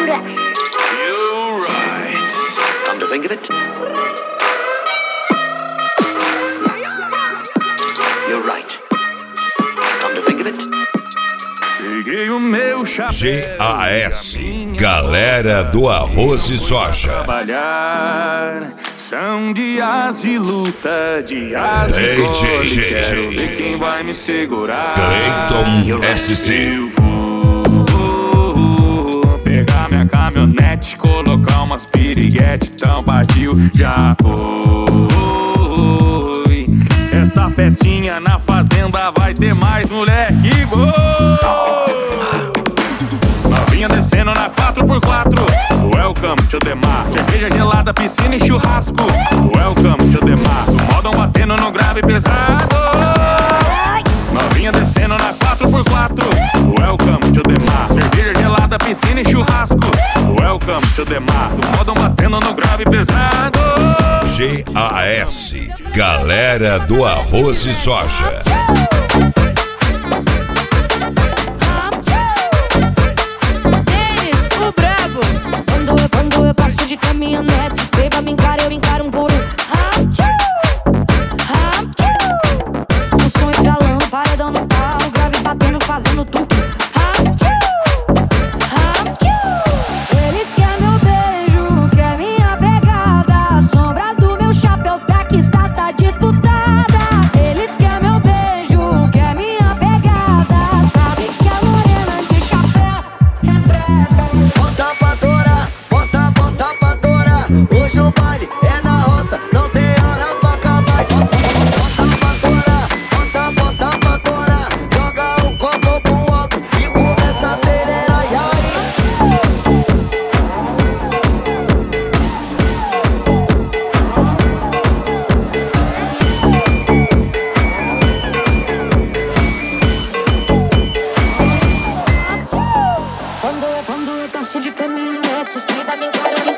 cintura. You're right. Come to think of it, you're right. Come to think of it. Peguei o meu chapéu. GAS, Galera do Arroz e Soja. Trabalhar. São dias de luta, dias de cole. Quero ver quem vai me segurar. Cleiton SC. Eu vou pegar minha caminhonete, colocar umas piriguete, tão partiu, já foi. Essa festinha na fazenda vai ter mais moleque. Novinha descendo na 4x4. Welcome to the mar. Cerveja gelada, piscina e churrasco. Welcome to the mar. O modão batendo no grave pesado. Novinha descendo na 4x4. Welcome to the mar. Cerveja gelada, piscina e churrasco. Welcome to the mar. O modão batendo no grave pesado. GAS, Galera do Arroz e Soja. Quando eu passo de caminhonete, os beba me encara, eu encaro um por um. O som estralando, paredão no pau, grave batendo, fazendo tum-tum. Eles querem meu beijo, quer minha pegada. A sombra do meu chapéu tá que tá disputada. Eles querem meu beijo, quer minha pegada. Sabe que a morena de chapéu é brega. Bota pra torar, bota pra torar. Hoje o baile é na roça, não tem hora pra acabar. Bota pra torar, bota pra torar. Joga o copo pro alto e começa a acelerar. E aí? Quando eu passo de caminhonete, os beba me encaram.